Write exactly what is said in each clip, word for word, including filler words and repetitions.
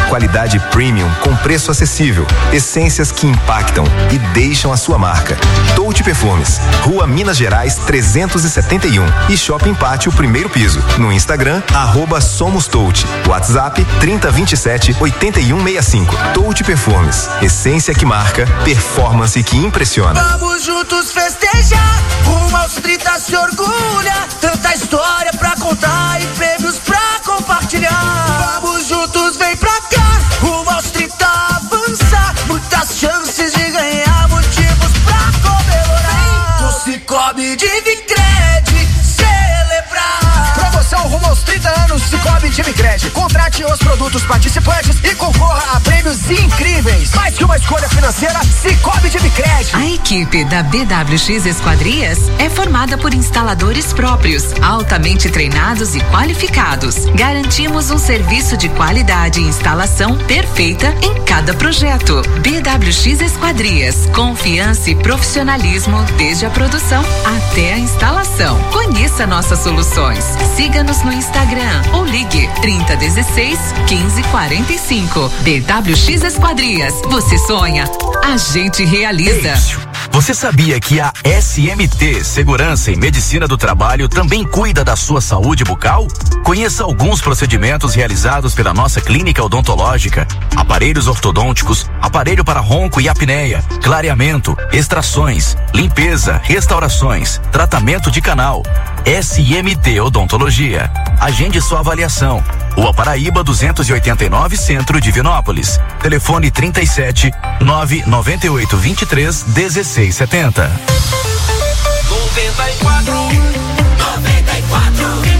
qualidade premium com preço acessível. Essências que impactam e deixam a sua marca. Touti Perfumes, Rua Minas Gerais trezentos e setenta e um e Shopping Pátio, primeiro piso. No Instagram, arroba Somos Touti. WhatsApp trinta, vinte e sete, oitenta e um, sessenta e cinco. Touti Perfumes, essência que marca, performance que impressiona. Vamos juntos festejar, rumo aos trinta se orgulha, tanta história pra contar e prêmios pra compartilhar. Vamos juntos, vem pra cá, rumo aos trinta avançar, muitas chances de ganhar, motivos pra comemorar. O Cicobi de Vicred celebrar. Promoção rumo aos trinta anos Cicobi de Vicred. Contrate os produtos participantes e concorra a prêmios incríveis. Mais que uma escolha financeira, Cicobi de Vicred. A equipe da B W X Esquadrias é formada por instaladores próprios, altamente treinados e qualificados. Garantimos um serviço de qualidade e instalação perfeita em cada projeto. B W X Esquadrias, confiança e profissionalismo desde a produção até a instalação. Conheça nossas soluções. Siga-nos no Instagram ou ligue trinta, dezesseis, quinze, quarenta e cinco. B W X Esquadrias. Você sonha, a gente realiza. Ei, você sabia que a S M T Segurança e Medicina do Trabalho também cuida da sua saúde bucal? Conheça alguns procedimentos realizados pela nossa clínica odontológica: aparelhos ortodônticos, aparelho para ronco e apneia, clareamento, extrações, limpeza, restaurações, tratamento de canal. S M T Odontologia. Agende sua avaliação. Rua Paraíba duzentos e oitenta e nove, Centro, Divinópolis. Telefone trinta e sete, nove nove oito, vinte e três, dezesseis setenta. noventa e quatro, noventa e quatro.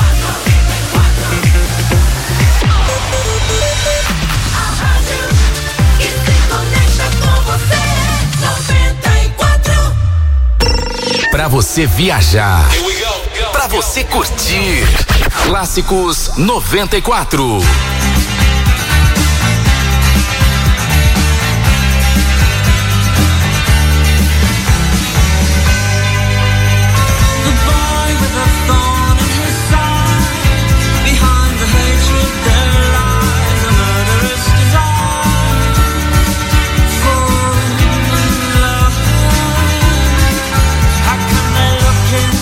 Pra você viajar, pra você curtir. Clássicos noventa e quatro.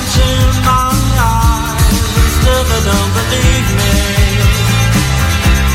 Don't believe me.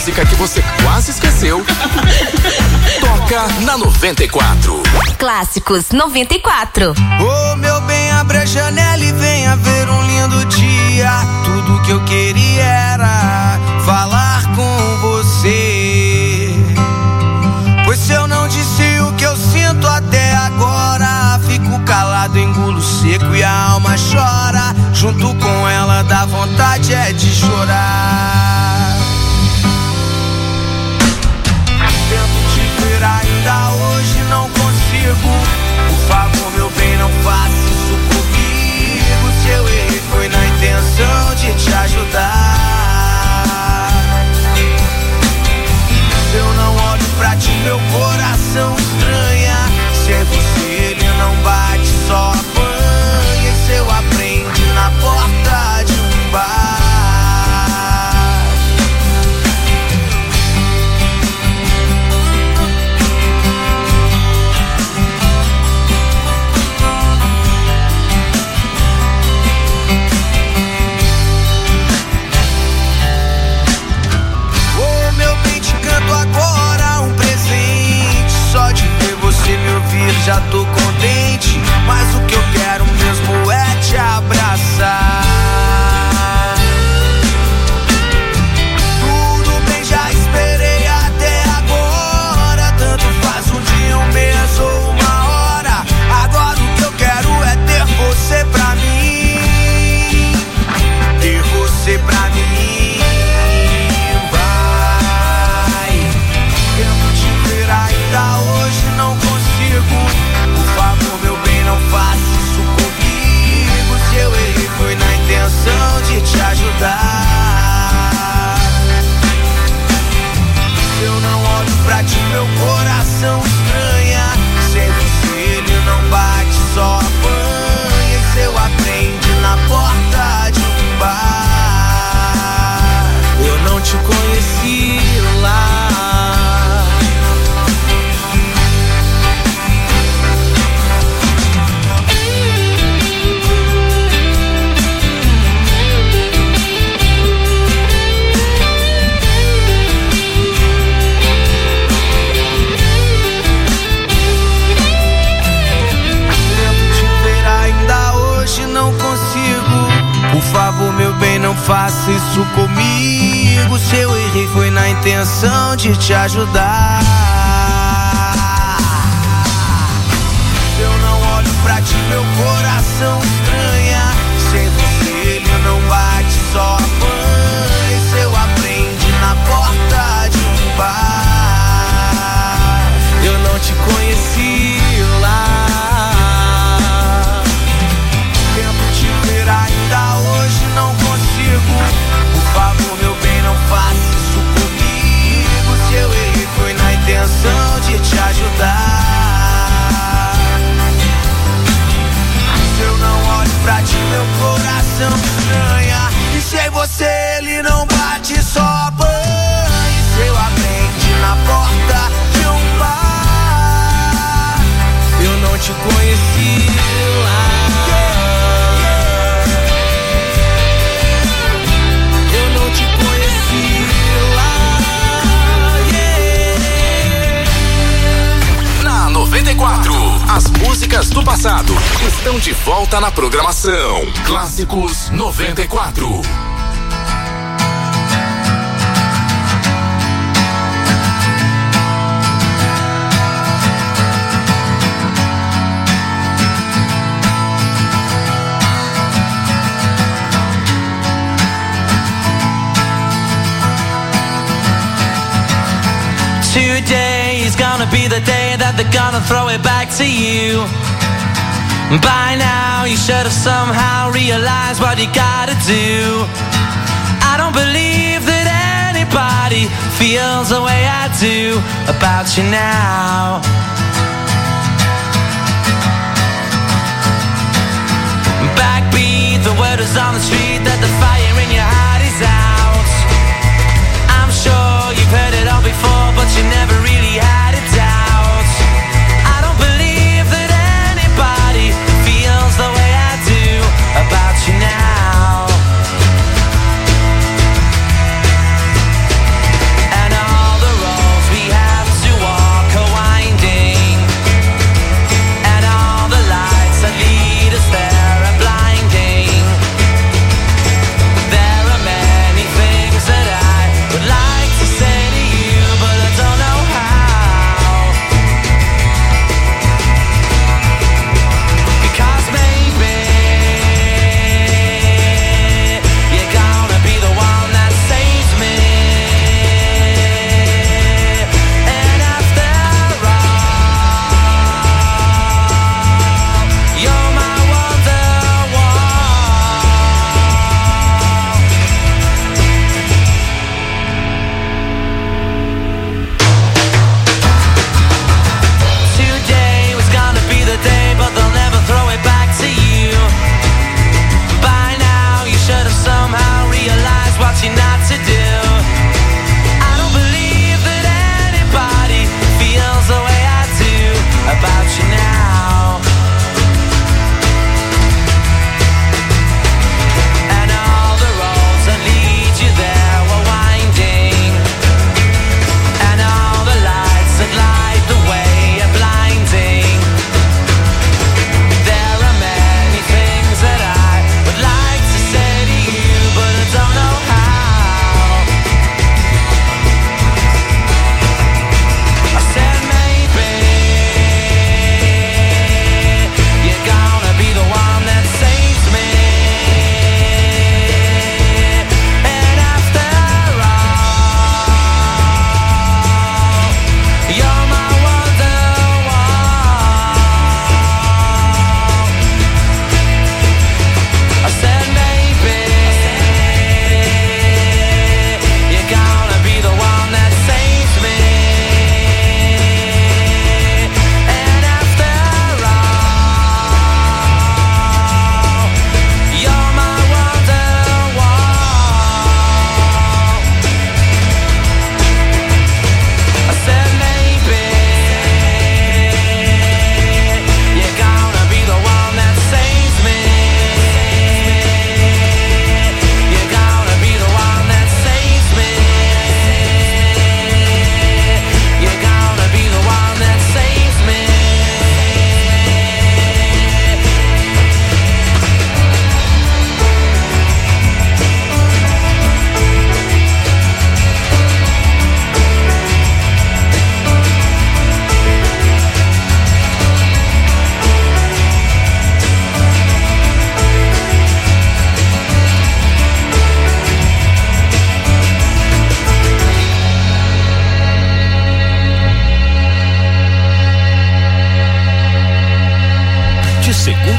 música que você quase esqueceu, toca na noventa e quatro. Clássicos noventa e quatro. Ô oh, meu bem, abre a janela e venha ver um lindo dia. Tudo que eu queria era falar com você. Pois se eu não disse o que eu sinto até agora, fico calado, engulo seco e a alma chora. Junto com ela dá vontade é de chorar. Tento te ver ainda hoje, não consigo. Por favor, meu bem, não faça isso comigo. Se eu errei foi na intenção de te ajudar. Se eu não olho pra ti, meu coração estranha. Sem você ele não bate, só apanha. E se eu aprende na porta de um bar. Agora um presente, só de ver você me ouvir já tô contente. Mas o que eu quero mesmo é te abraçar. Tudo bem, já esperei até agora. Tanto faz um dia, um mês ou uma hora. Agora o que eu quero é ter você pra mim. Ter você pra mim. Ainda hoje não consigo. Por favor, meu bem, não faça isso comigo. Se eu errei foi na intenção de te ajudar. Se eu não olho pra ti, meu coração estranha. Sem você ele não bate, só apanha. E se eu aprende na porta de um bar. Eu não te conheci lá. Por favor, meu bem, não faça isso comigo. Se eu errei foi na intenção de te ajudar. Se eu não olho pra ti, meu coração estranha. Sem você ele não bate, só apanha. Se eu aprendi na porta de um bar. Eu não te conheci lá. Ainda hoje não consigo. Por favor, meu bem, não faça isso comigo. Se eu errei foi na intenção de te ajudar. Se eu não olho pra ti, meu coração estranha. E sem você ele não bate, só apanha. E se eu aprendi na porta de um bar. Eu não te conheci lá. noventa e quatro. As músicas do passado estão de volta na programação. Clássicos noventa e quatro. Today is gonna be the day that they're gonna throw it back to you. By now you should have somehow realized what you gotta do. I don't believe that anybody feels the way I do about you now. Backbeat, the word is on the street that the fire in your heart is out. I'm sure you've heard it all before, but you never really had a doubt. I don't believe that anybody feels the way I do about you now.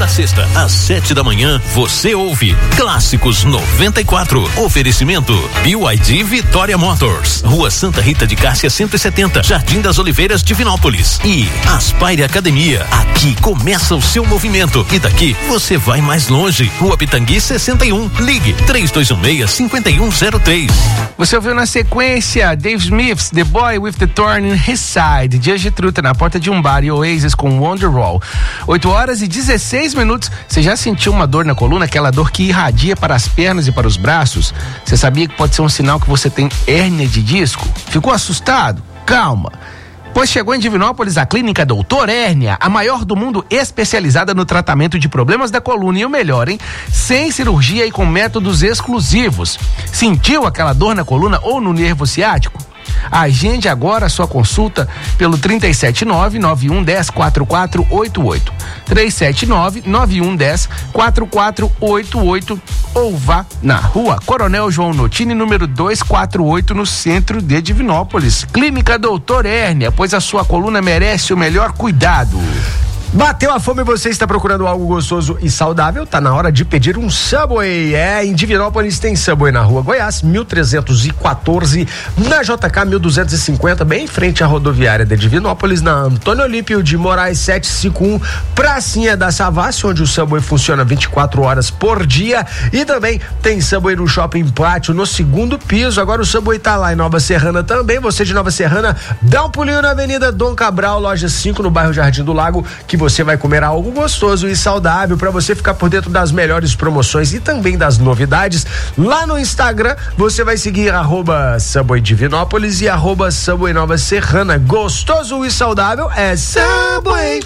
segunda a sexta, às sete da manhã, você ouve Clássicos noventa e quatro. Oferecimento B Y D Vitória Motors, Rua Santa Rita de Cássia cento e setenta, Jardim das Oliveiras, Divinópolis. E Aspire Academia. Aqui começa o seu movimento e daqui você vai mais longe. Rua Pitangui sessenta e um. Ligue três dois um seis, cinco um zero três. Você ouviu na sequência Dave Smith's The Boy with the Thorn in His Side, Dias de Truta na porta de um bar e Oasis com Wonderwall. oito horas e dezesseis minutos. Você já sentiu uma dor na coluna, aquela dor que irradia para as pernas e para os braços? Você sabia que pode ser um sinal que você tem hérnia de disco? Ficou assustado? Calma. Pois chegou em Divinópolis a Clínica Doutor Hérnia, a maior do mundo especializada no tratamento de problemas da coluna, e o melhor, hein? Sem cirurgia e com métodos exclusivos. Sentiu aquela dor na coluna ou no nervo ciático? Agende agora a sua consulta pelo três sete nove, nove um um zero, quatro quatro oito oito. três sete nove, nove um um zero, quatro quatro oito oito ou vá na Rua Coronel João Notini, número duzentos e quarenta e oito, no centro de Divinópolis. Clínica Doutor Hérnia, pois a sua coluna merece o melhor cuidado. Bateu a fome e você está procurando algo gostoso e saudável? Tá na hora de pedir um Subway. É, em Divinópolis tem Subway na Rua Goiás, mil trezentos e quatorze, na J K mil duzentos e cinquenta, bem em frente à rodoviária de Divinópolis, na Antônio Olímpio de Moraes setecentos e cinquenta e um, pracinha da Savassi, onde o Subway funciona vinte e quatro horas por dia. E também tem Subway no Shopping Pátio, no segundo piso. Agora o Subway tá lá em Nova Serrana também. Você de Nova Serrana, dá um pulinho na Avenida Dom Cabral, loja cinco, no bairro Jardim do Lago, que você vai comer algo gostoso e saudável. Para você ficar por dentro das melhores promoções e também das novidades, lá no Instagram você vai seguir arroba Subway Divinópolis e arroba Subway Nova Serrana. Gostoso e saudável é Subway.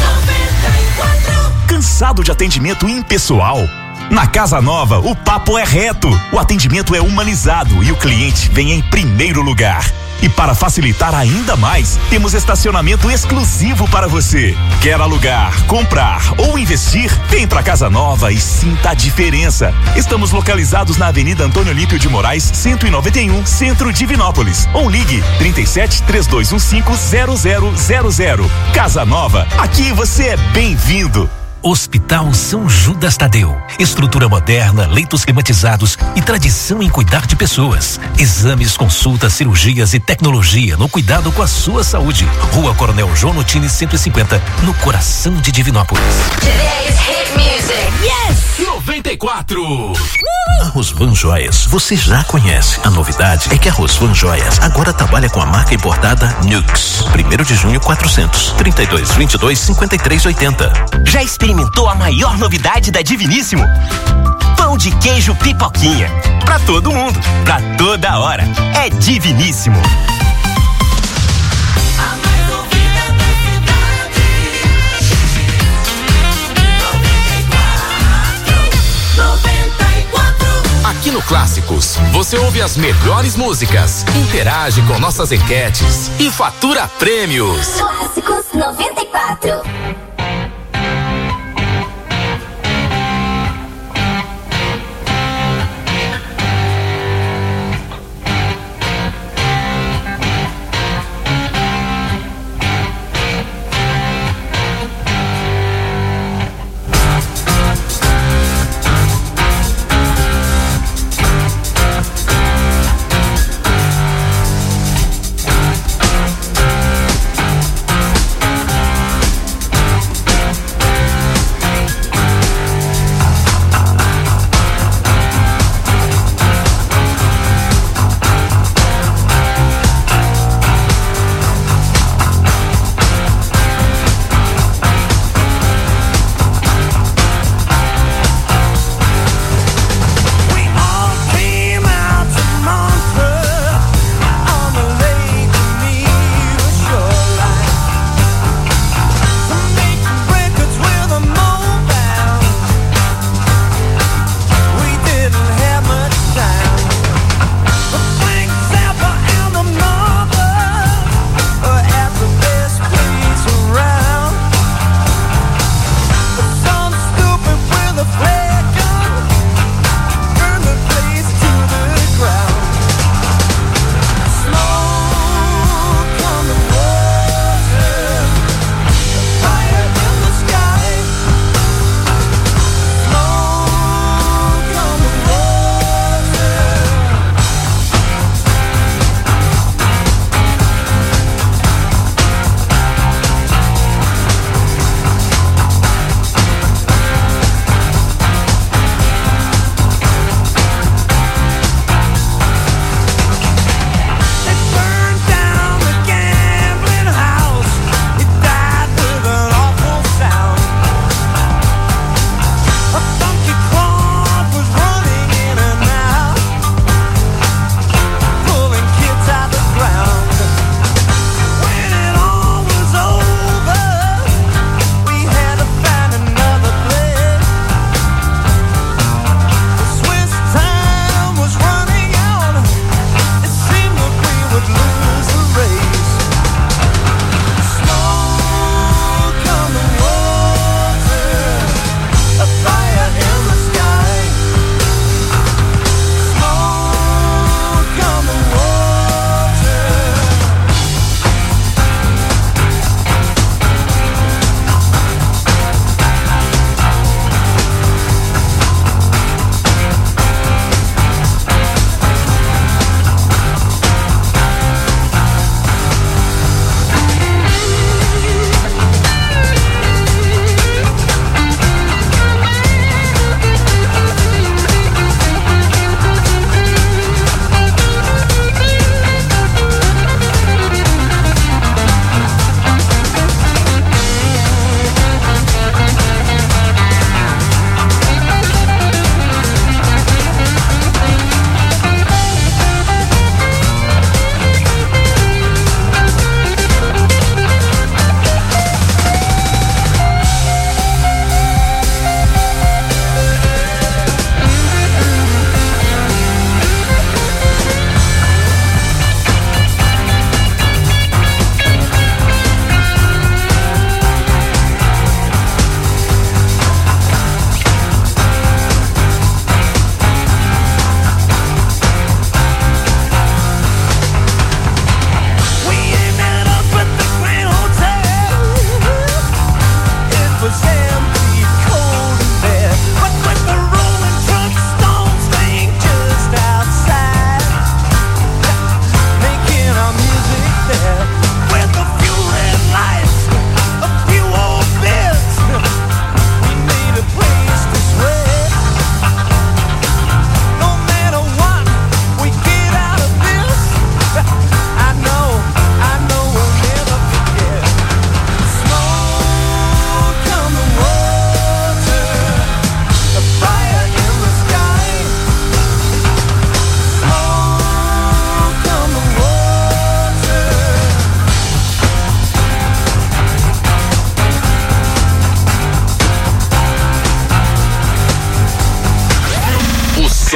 Cansado de atendimento impessoal? Na Casa Nova, o papo é reto, o atendimento é humanizado e o cliente vem em primeiro lugar. E para facilitar ainda mais, temos estacionamento exclusivo para você. Quer alugar, comprar ou investir? Vem pra Casa Nova e sinta a diferença. Estamos localizados na Avenida Antônio Olímpio de Moraes, cento e noventa e um, Centro Divinópolis. Ou ligue trinta e sete, três dois um cinco, zero zero zero zero. Casa Nova, aqui você é bem-vindo. Hospital São Judas Tadeu. Estrutura moderna, leitos climatizados e tradição em cuidar de pessoas. Exames, consultas, cirurgias e tecnologia no cuidado com a sua saúde. Rua Coronel João Notini cento e cinquenta, no coração de Divinópolis. Today's hit music. Yes! noventa e quatro. A Rosvan Joias, você já conhece. A novidade é que a Rosvan Joias agora trabalha com a marca importada Nux. primeiro de junho, quatrocentos, trinta e dois, vinte e dois, cinquenta e três, oitenta. Já experimentou a maior novidade da Diviníssimo? Pão de queijo pipoquinha. Pra todo mundo, pra toda hora. É Diviníssimo. Aqui no Clássicos, você ouve as melhores músicas, interage com nossas enquetes e fatura prêmios. Clássicos noventa e quatro.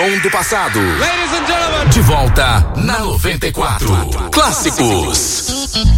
som do passado. De volta na noventa e quatro. Clássicos.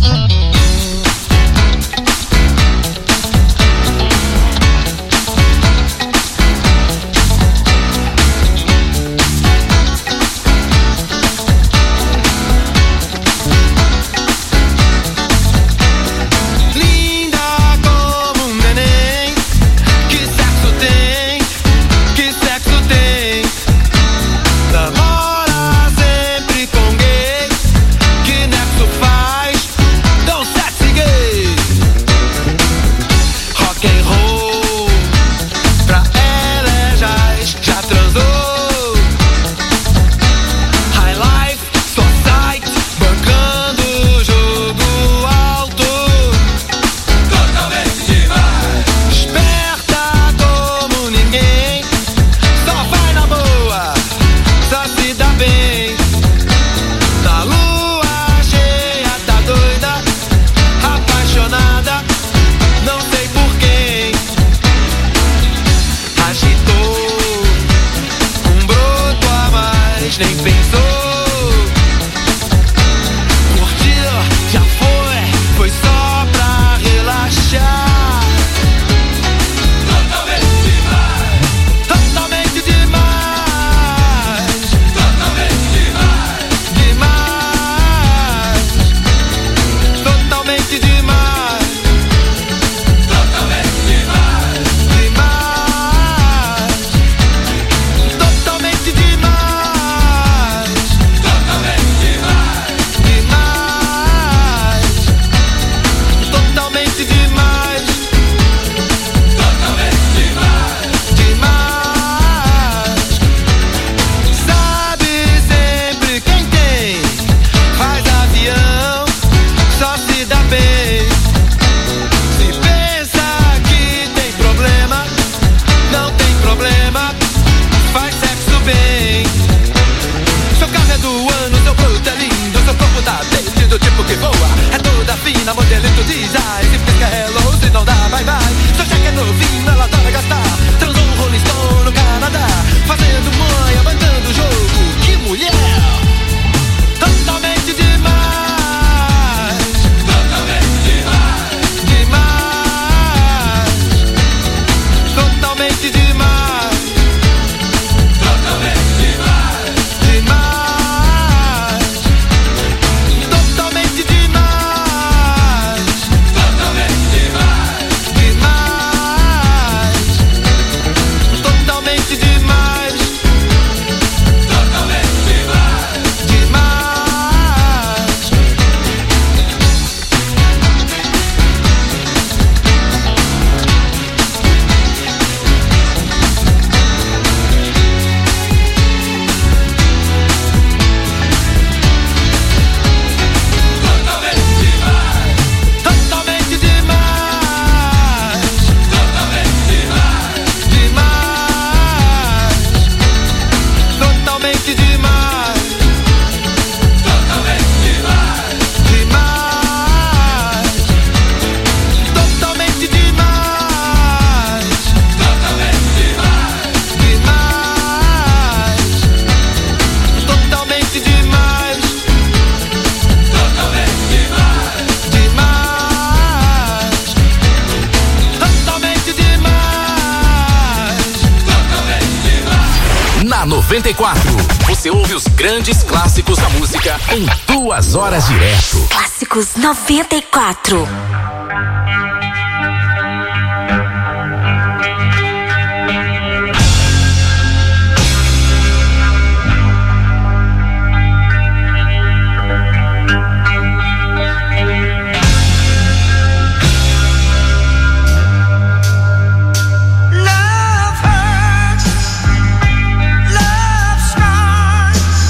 noventa e quatro. Você ouve os grandes clássicos da música em duas horas direto. Clássicos noventa e quatro.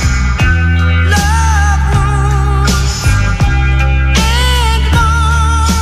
Love wounds and more.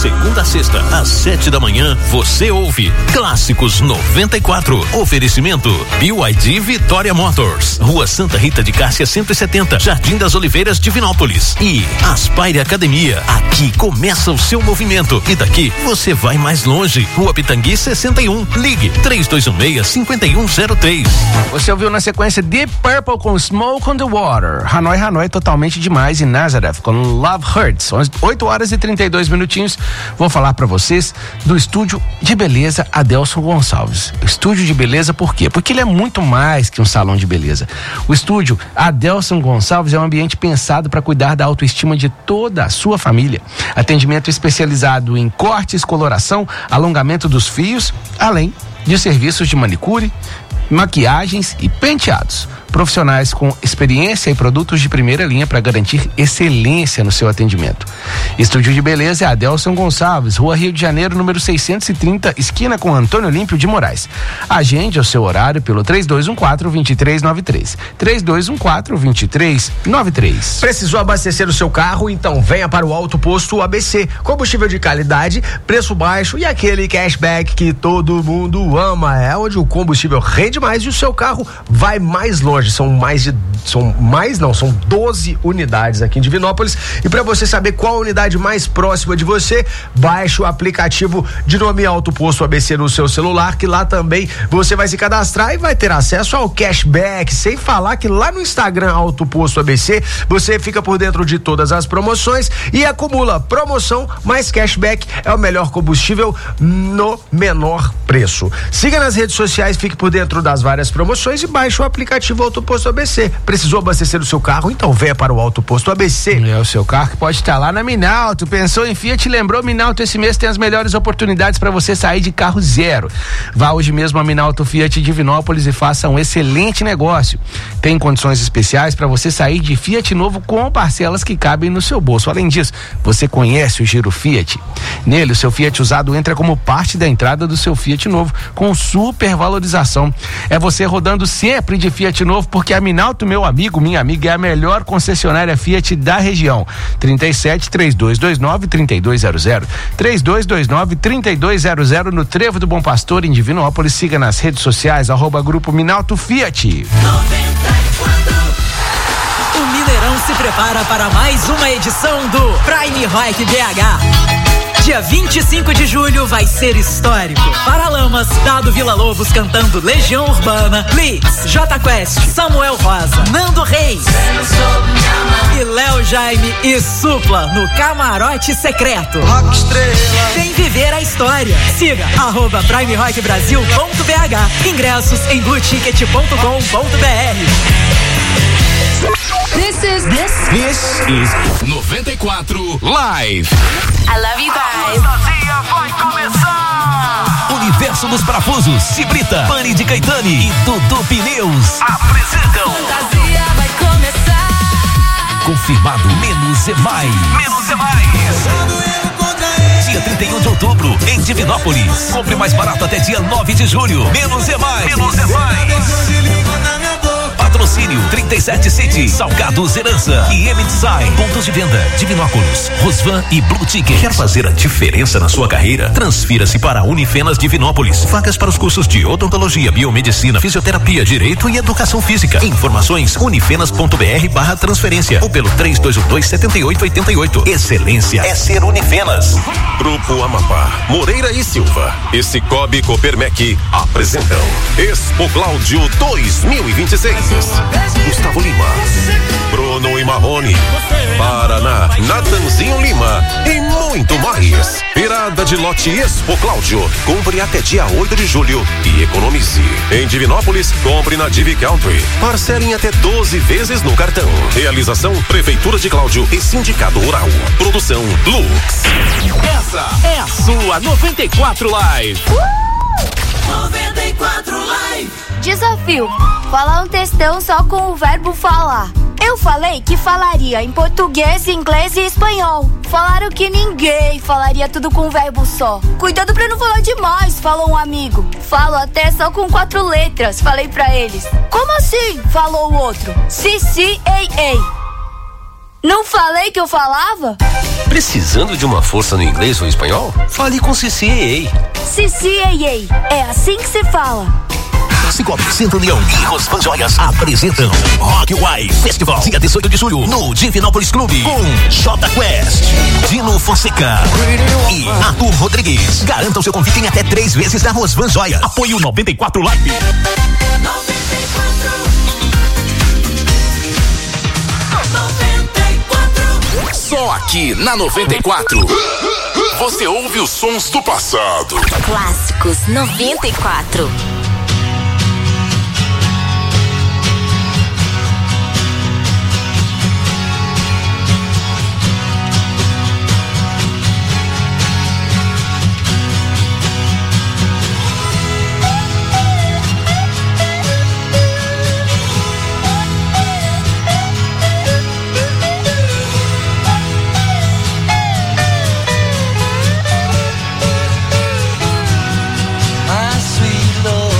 segunda a sexta, às sete da manhã, você ouve Clássicos noventa e quatro. Oferecimento B Y D Vitória Motors, Rua Santa Rita de Cássia cento e setenta, Jardim das Oliveiras, Divinópolis. E Aspire Academia. Aqui começa o seu movimento e daqui você vai mais longe. Rua Pitangui sessenta e um. Ligue três dois um seis, cinco um zero três. Você ouviu na sequência Deep Purple com Smoke on the Water. Hanoi, Hanoi totalmente demais e Nazareth com Love Hurts. oito horas e trinta e dois minutinhos. Vou falar pra vocês do estúdio de beleza Adelson Gonçalves. Estúdio de beleza por quê? Porque ele é muito mais que um salão de beleza. O estúdio Adelson Gonçalves é um ambiente pensado para cuidar da autoestima de toda a sua família. Atendimento especializado em cortes, coloração, alongamento dos fios, além de serviços de manicure, maquiagens e penteados. Profissionais com experiência e produtos de primeira linha para garantir excelência no seu atendimento. Estúdio de beleza é Adelson Gonçalves, Rua Rio de Janeiro, número seiscentos e trinta, esquina com Antônio Olímpio de Moraes. Agende o seu horário pelo três dois um quatro, dois três nove três. três dois um quatro, dois três nove três. Precisou abastecer o seu carro? Então venha para o Auto Posto A B C. Combustível de qualidade, preço baixo e aquele cashback que todo mundo ama. É onde o combustível rende mais e o seu carro vai mais longe. São mais de, são mais não, são doze unidades aqui em Divinópolis. E para você saber qual a unidade mais próxima de você, baixe o aplicativo de nome Auto Posto A B C no seu celular, que lá também você vai se cadastrar e vai ter acesso ao cashback. Sem falar que lá no Instagram Auto Posto A B C, você fica por dentro de todas as promoções e acumula promoção mais cashback. É o melhor combustível no menor preço. Siga nas redes sociais, fique por dentro das várias promoções e baixe o aplicativo Auto Posto A B C. Precisou abastecer o seu carro? Então venha para o Auto Posto A B C. É o seu carro que pode estar lá na Minalto. Pensou em Fiat? Lembrou? Minalto esse mês tem as melhores oportunidades para você sair de carro zero. Vá hoje mesmo a Minalto Fiat Divinópolis e faça um excelente negócio. Tem condições especiais para você sair de Fiat novo com parcelas que cabem no seu bolso. Além disso, você conhece o Giro Fiat? Nele, o seu Fiat usado entra como parte da entrada do seu Fiat novo com super valorização. É você rodando sempre de Fiat novo, porque a Minalto, meu amigo, minha amiga, é a melhor concessionária Fiat da região. trinta e sete, três dois dois nove, trinta e dois zero zero. três dois dois nove, trinta e dois zero zero no Trevo do Bom Pastor, em Divinópolis. Siga nas redes sociais, arroba Grupo Minalto Fiat. O Mineirão se prepara para mais uma edição do Prime Rock B H. Dia vinte e cinco de julho vai ser histórico. Paralamas, Dado Vila Lobos cantando Legião Urbana, Blitz, J Quest, Samuel Rosa, Nando Reis e Léo Jaime e Supla no Camarote Secreto. Rock Estrela. Vem viver a história. Siga arroba Prime Rock Brasil ponto B H. Ingressos em blue ticket ponto com ponto B R. This is this. This is noventa e quatro Live. I love you guys. Fantasia vai começar. Universo dos Parafusos, Cibrita, Pani de Caetani e Dudu Pneus apresentam Fantasia vai começar. Confirmado Menos é Mais. Menos é mais. Dia trinta e um de outubro, em Divinópolis. Compre mais barato até dia nove de julho. Menos é Mais. Menos é mais. Patrocínio trinta e sete City, Salgados Herança e M Design. Pontos de venda: Divinópolis, Rosvan e Blue Ticket. Quer fazer a diferença na sua carreira? Transfira-se para a Unifenas Divinópolis. Vagas para os cursos de odontologia, biomedicina, fisioterapia, direito e educação física. Informações: unifenas.br barra transferência ou pelo três dois um dois, sete oito oito oito. Excelência é ser Unifenas. Grupo Amapá, Moreira e Silva e Cicobi Copermec apresentam Expo Cláudio dois mil e vinte e seis. Gustavo Lima, Bruno e Marrone, Paraná, Natanzinho Lima e muito mais. Virada de lote Expo Cláudio. Compre até dia oito de julho e economize. Em Divinópolis, compre na Divi Country. Parcelem até doze vezes no cartão. Realização Prefeitura de Cláudio e Sindicato Rural. Produção Lux. Essa é a sua noventa e quatro Live. noventa e quatro Live. Desafio: falar um textão só com o verbo falar. Eu falei que falaria em português, inglês e espanhol. Falaram que ninguém falaria tudo com um verbo só. Cuidado pra não falar demais, falou um amigo. Falo até só com quatro letras, falei pra eles. Como assim? Falou o outro. Si, si, ei, ei. Não falei que eu falava? Precisando de uma força no inglês ou espanhol? Fale com C C A A. C C A A, é assim que se fala. Cicobi, Centro Leão e Rosvan Joias apresentam Rock Wine Festival, dia dezoito de julho, no Divinópolis Clube, com J Quest, Dino Fonseca e Arthur Rodrigues. Garanta o seu convite em até três vezes na Rosvan Joias. Apoio noventa e quatro Live. Só aqui na noventa e quatro. Você ouve os sons do passado. Clássicos noventa e quatro. My sweet Lord.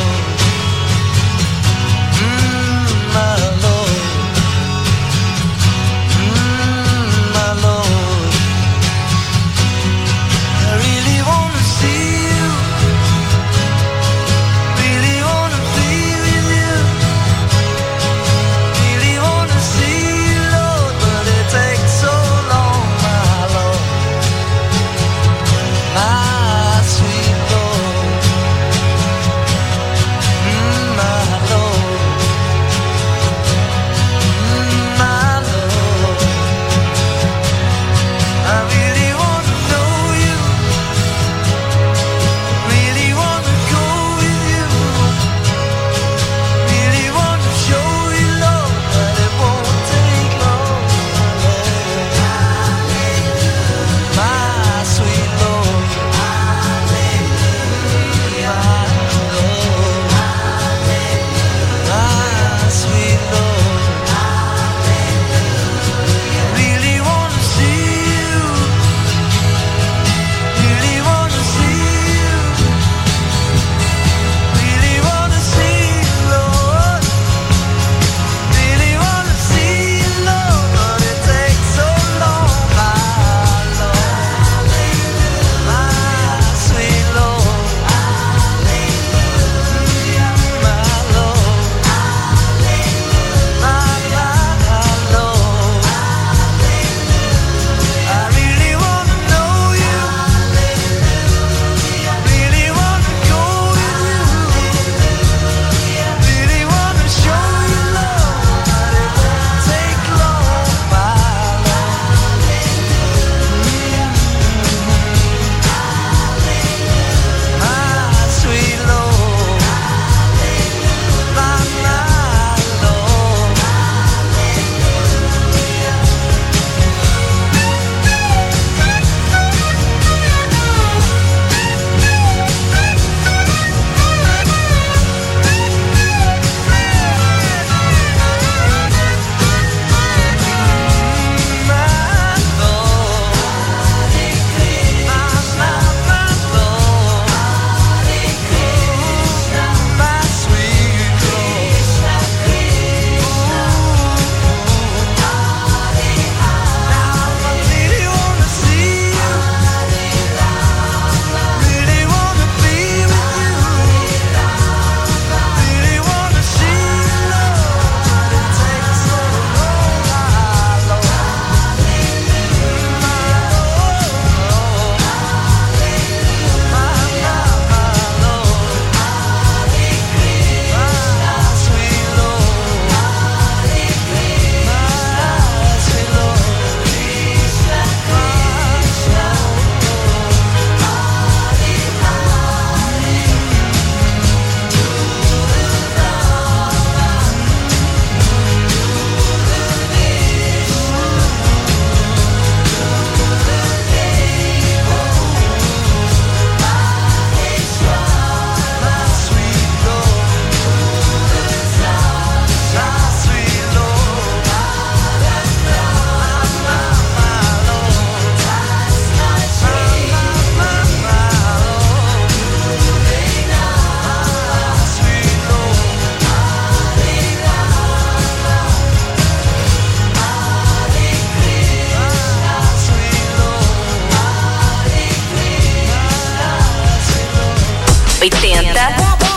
noventa.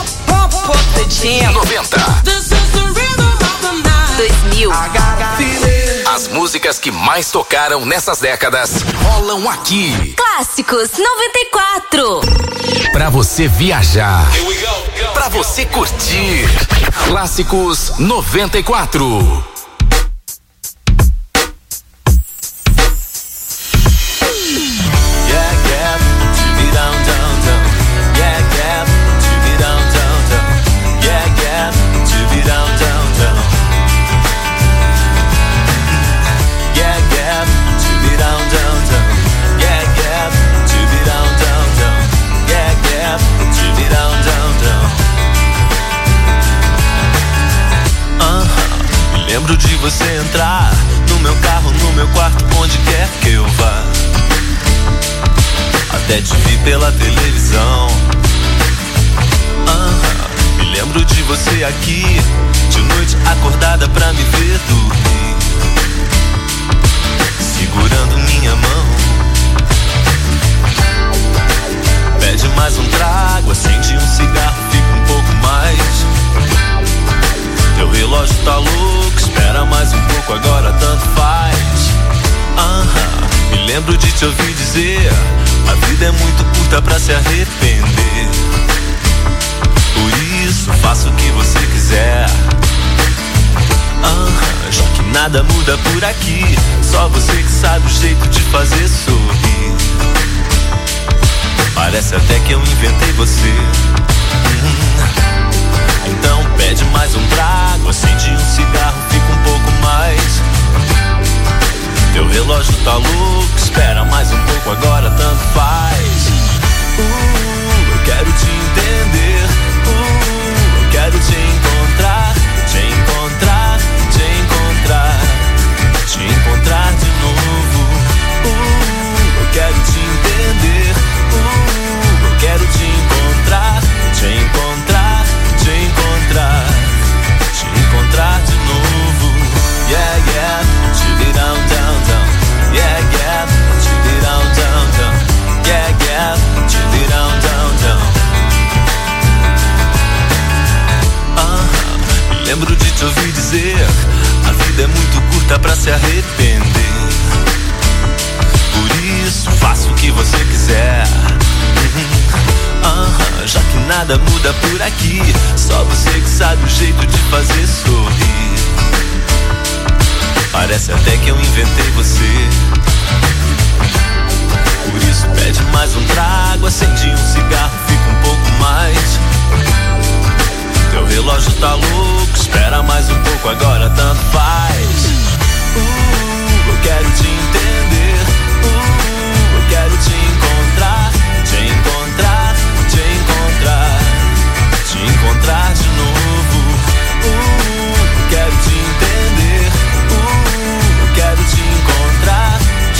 noventa. dois mil. As músicas que mais tocaram nessas décadas rolam aqui. Clássicos noventa e quatro. Pra você viajar. Pra você curtir. Clássicos noventa e quatro. Lembro de você entrar no meu carro, no meu quarto, onde quer que eu vá. Até te vi pela televisão. uh-huh. Me lembro de você aqui, de noite acordada pra me ver dormir, segurando minha mão. Pede mais um trago, acende um cigarro, fica um pouco mais. Teu relógio tá louco, espera mais um pouco, agora tanto faz. uh-huh. Me lembro de te ouvir dizer: a vida é muito curta pra se arrepender. Por isso faço o que você quiser. uh-huh. Já que nada muda por aqui, só você que sabe o jeito de fazer sorrir. Parece até que eu inventei você. hum. Então pede mais um trago, acende um cigarro, fica um pouco mais. Teu relógio tá louco, espera mais um pouco, agora tanto faz. Uh, eu quero te entender. Uh, eu quero te encontrar, te encontrar, te encontrar, te encontrar de novo. Uh, eu quero te entender. Uh, eu quero te encontrar, te encontrar, te encontrar, te encontrar de novo. Yeah, yeah, te down, down, down. Yeah, yeah, te down, down, down. Yeah, yeah, te down, down, down. uh-huh. Me lembro de te ouvir dizer: a vida é muito curta pra se arrepender. Por isso faço o que você quiser. uh-huh. Já que nada muda por aqui, só você que sabe o jeito de fazer sorrir. Parece até que eu inventei você. Por isso pede mais um trago, acende um cigarro, fica um pouco mais. Teu relógio tá louco, espera mais um pouco, agora tanto faz. Uh, eu quero te entender. Uh, eu quero te encontrar, te encontrar, te encontrar, te encontrar de novo. Uh, eu quero te entender. Uh, eu quero te encontrar,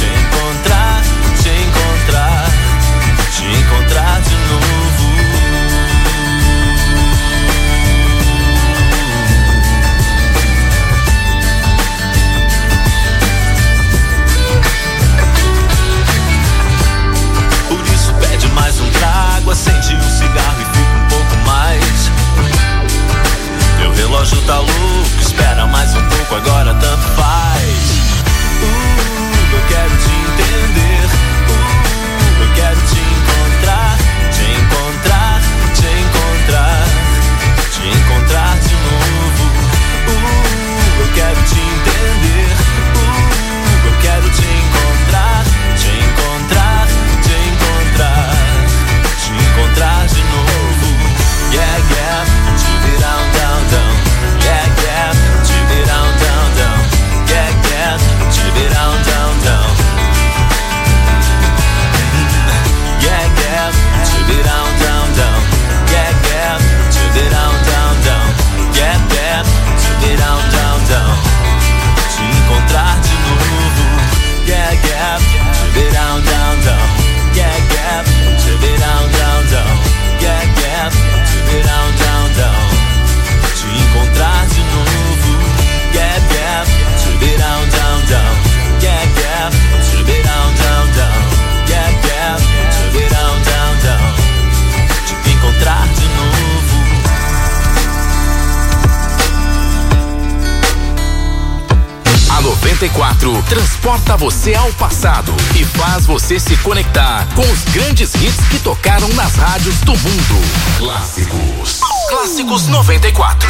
quatro transporta você ao passado e faz você se conectar com os grandes hits que tocaram nas rádios do mundo. Clássicos. Clássicos noventa e quatro.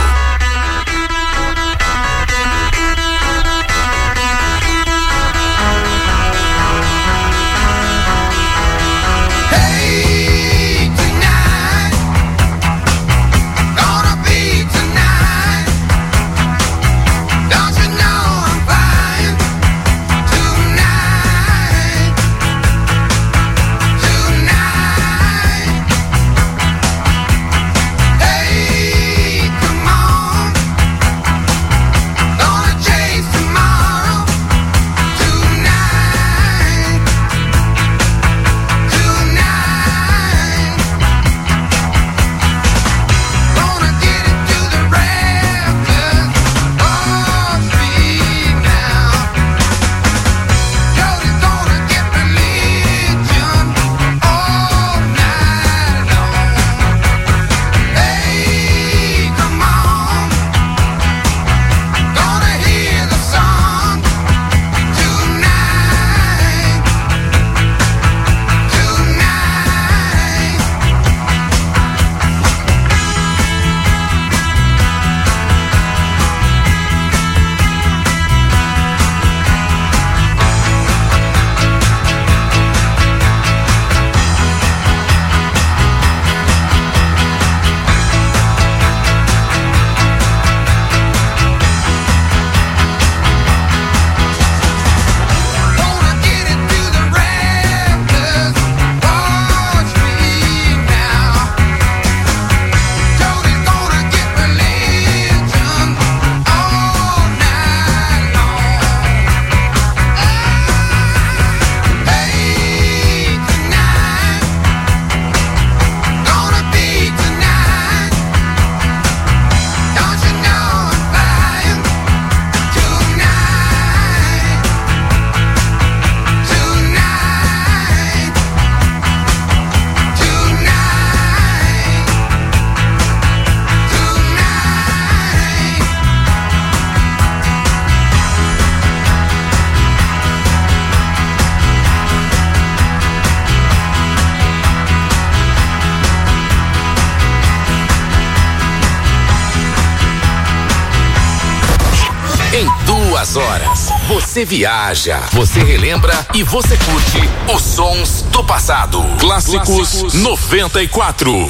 Duas horas. Você viaja, você relembra e você curte os sons do passado. Clássicos, Clássicos noventa e quatro.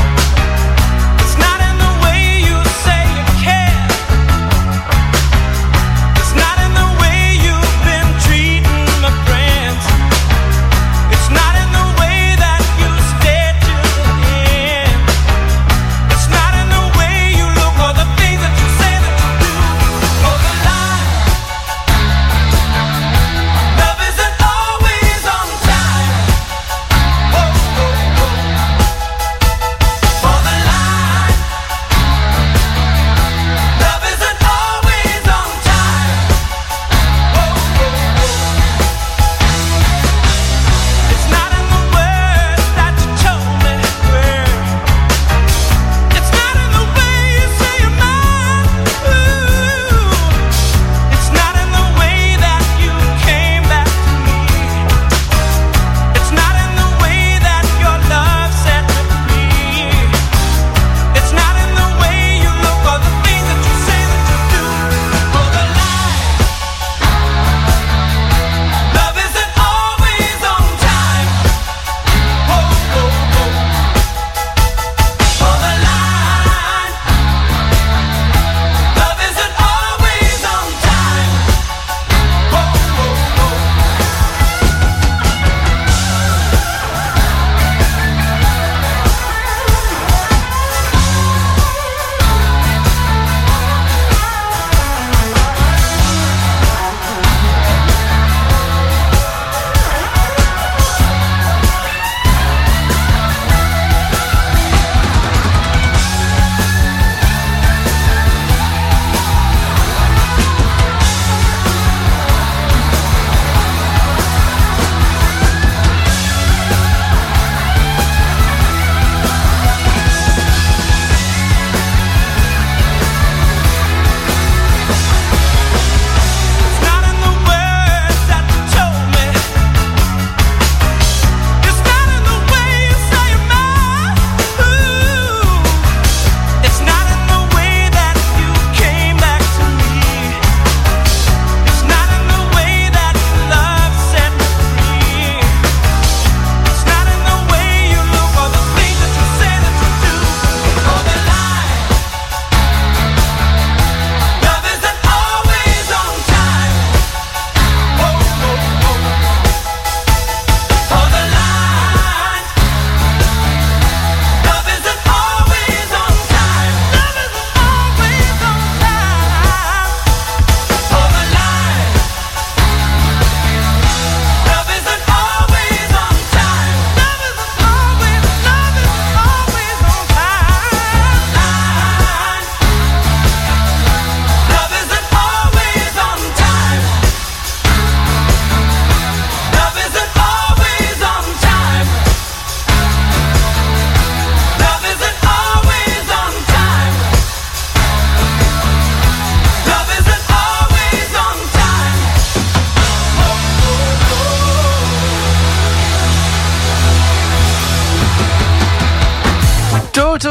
Not in the way you say you care.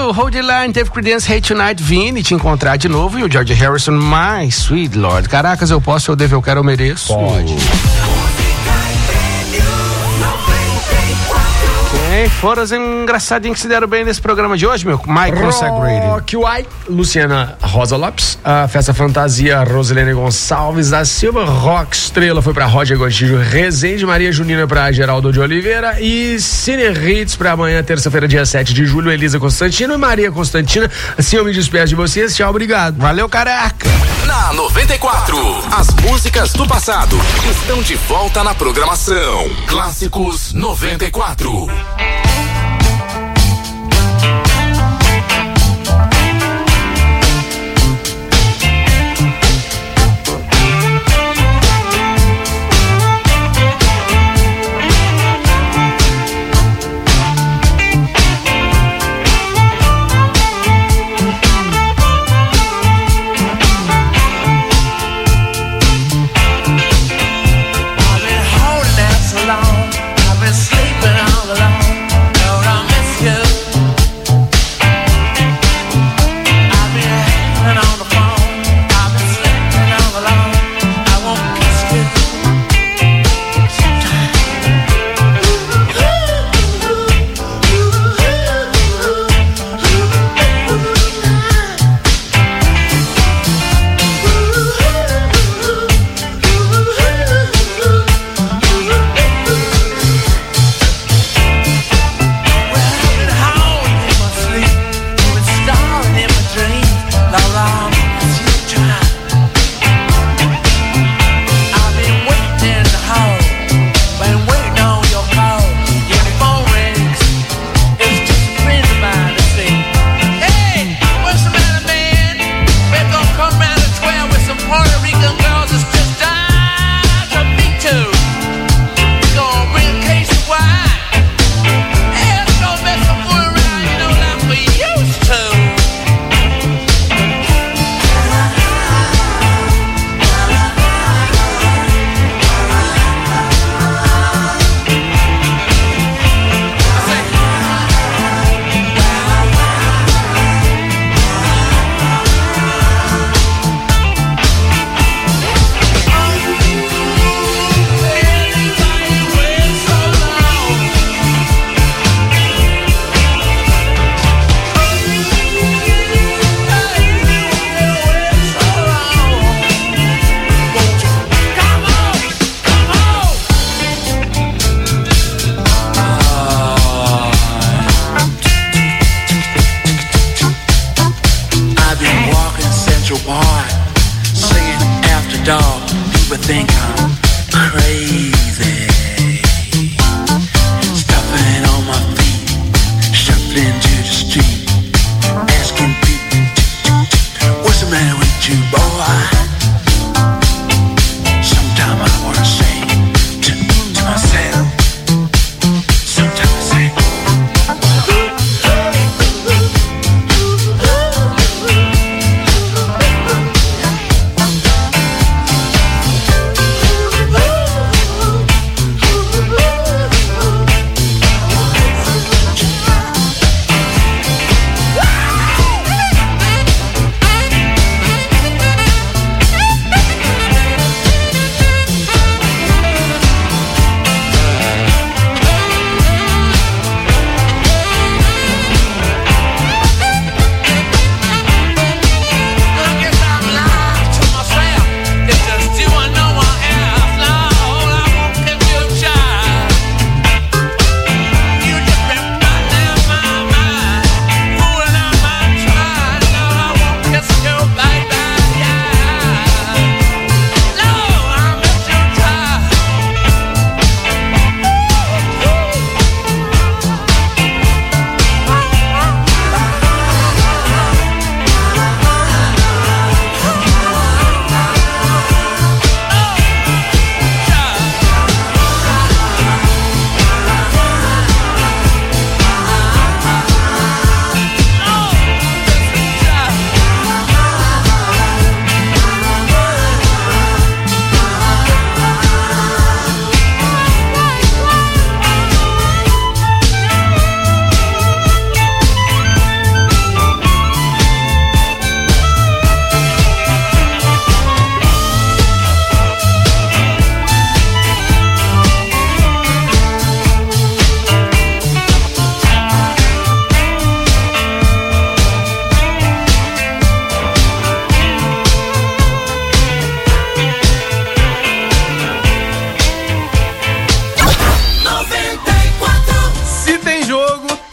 no Hold the Line, teve Creedence, Hate Tonight, Vini, Te Encontrar de Novo, e o George Harrison, My Sweet Lord. Caracas, eu posso, eu devo, eu quero, eu mereço. Pode. Quem foram os engraçadinhos que se deram bem nesse programa de hoje, meu? Mike Consagrated. Rock White, Luciana Rosa Lopes, a Festa Fantasia, Rosilene Gonçalves da Silva, Rock Estrela foi pra Roger Gontijo Rezende, Maria Junina pra Geraldo de Oliveira e Cine Hits pra amanhã, terça-feira, dia sete de julho, Elisa Constantino e Maria Constantina. Assim eu me despeço de vocês, tchau, obrigado. Valeu, careca. Na noventa e quatro, as músicas do passado estão de volta na programação. Clássicos noventa e quatro.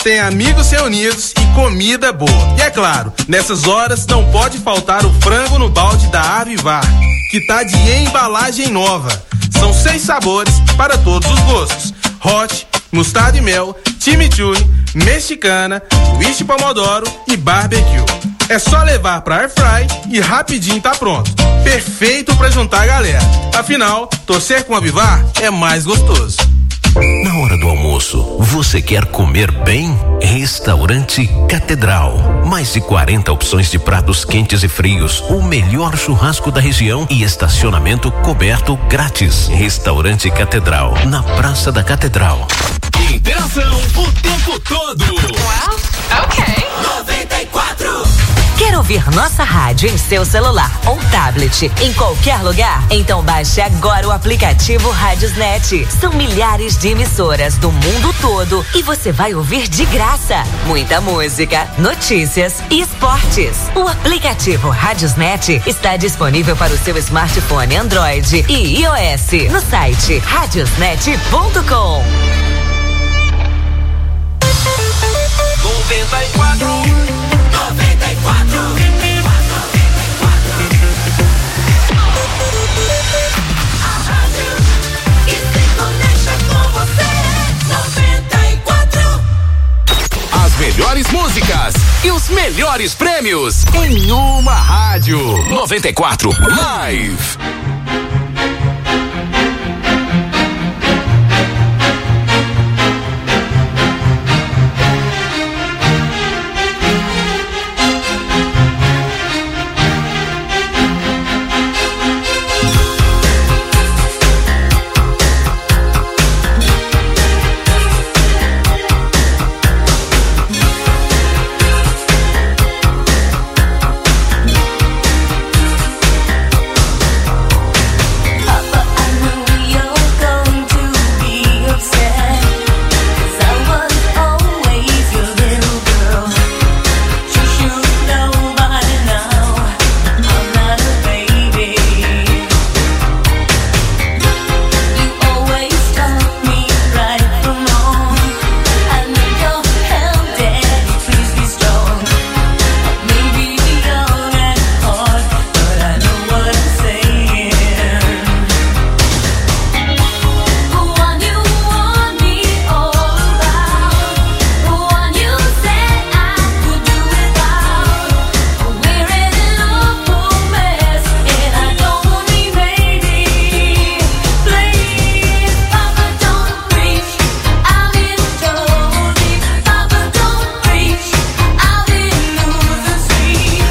tem amigos reunidos e comida boa. E é claro, nessas horas não pode faltar o frango no balde da Avivar, que tá de embalagem nova. São seis sabores para todos os gostos: hot, mostarda e mel, chimichurri, mexicana, wish pomodoro e barbecue. É só levar pra airfry e rapidinho tá pronto. Perfeito pra juntar a galera. Afinal, torcer com a Avivar é mais gostoso. Na hora do almoço, você quer comer bem? Restaurante Catedral. Mais de quarenta opções de pratos quentes e frios, o melhor churrasco da região e estacionamento coberto grátis. Restaurante Catedral, na Praça da Catedral. Interação o tempo todo. Well, ok. noventa e quatro. Quer ouvir nossa rádio em seu celular ou tablet, em qualquer lugar? Então baixe agora o aplicativo Rádiosnet. São milhares de emissoras do mundo todo e você vai ouvir de graça muita música, notícias e esportes. O aplicativo Rádiosnet está disponível para o seu smartphone Android e iOS no site radiosnet ponto com. noventa e quatro. noventa e quatro. A rádio que se conecta com você. noventa e quatro. As melhores músicas e os melhores prêmios em uma rádio. noventa e quatro Live.